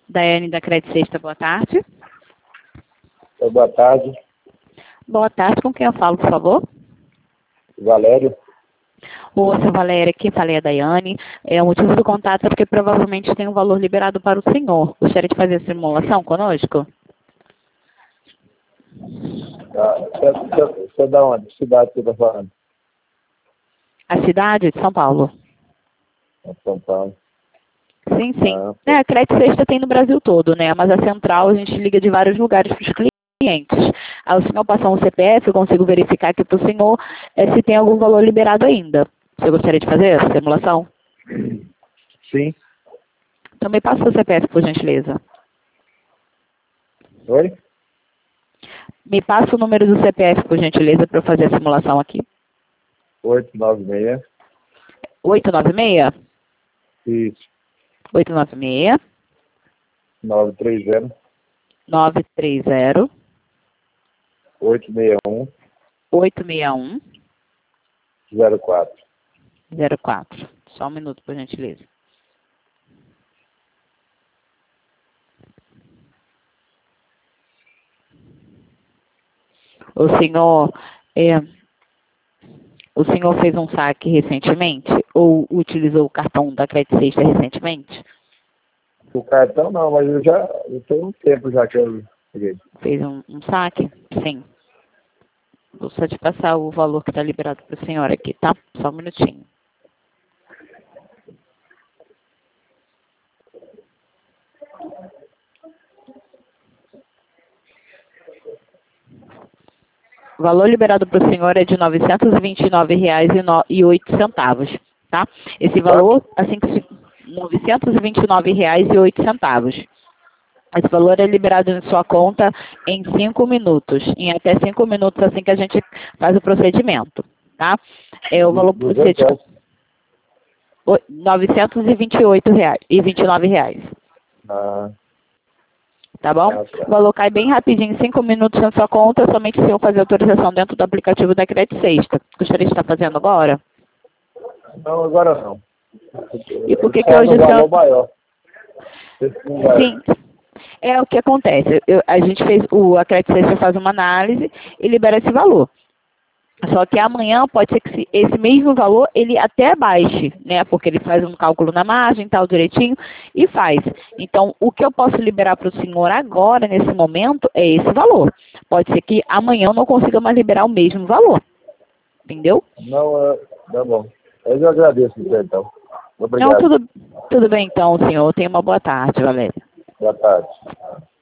Daiane da Crédito Sexta, boa tarde. Boa tarde. Boa tarde, com quem eu falo, por favor? Valério. Ô, seu Valério, aqui falei a Daiane. O motivo do contato é porque provavelmente tem um valor liberado para o senhor. Gostaria de fazer a simulação conosco? Você é da onde? Que cidade você está falando? A cidade de São Paulo. São Paulo. Sim, sim. A Crédito Sexta tem no Brasil todo, né? Mas a central a gente liga de vários lugares para os clientes. Aí o senhor passar um CPF, eu consigo verificar aqui para o senhor se tem algum valor liberado ainda. Você gostaria de fazer essa simulação? Sim. Então me passa o CPF, por gentileza. Oi? Me passa o número do CPF, por gentileza, para eu fazer a simulação aqui. 896. 896? Isso. 896. 930. 930. 861. 861. 04. 04. Só um minuto, por gentileza. O senhor fez um saque recentemente? Ou utilizou o cartão da Crédito Sexta recentemente? O cartão não, mas eu tenho um tempo já que eu peguei. Fez um saque? Sim. Vou só te passar o valor que está liberado para a senhora aqui, tá? Só um minutinho. O valor liberado para o senhor é de R$ 929,08, tá? Esse valor, assim que R$ 929,08. Esse valor é liberado em sua conta em 5 minutos. Em até 5 minutos, assim que a gente faz o procedimento, tá? O valor R$ 928,29. Tá bom? O valor cai bem rapidinho, em 5 minutos na sua conta, somente se eu fazer autorização dentro do aplicativo da Crédito Sexta. Gostaria de estar fazendo agora? Não, agora não. E por que hoje o senhor... maior. Sim. É o que acontece. A gente fez, a Crédito Sexta faz uma análise e libera esse valor. Só que amanhã pode ser que esse mesmo valor ele até baixe, né? Porque ele faz um cálculo na margem, tal, direitinho, e faz. Então, o que eu posso liberar para o senhor agora, nesse momento, é esse valor. Pode ser que amanhã eu não consiga mais liberar o mesmo valor. Entendeu? Não, tá bom. Eu agradeço, então. Obrigado. Não, tudo bem então, senhor. Tenha uma boa tarde, Valéria. Boa tarde.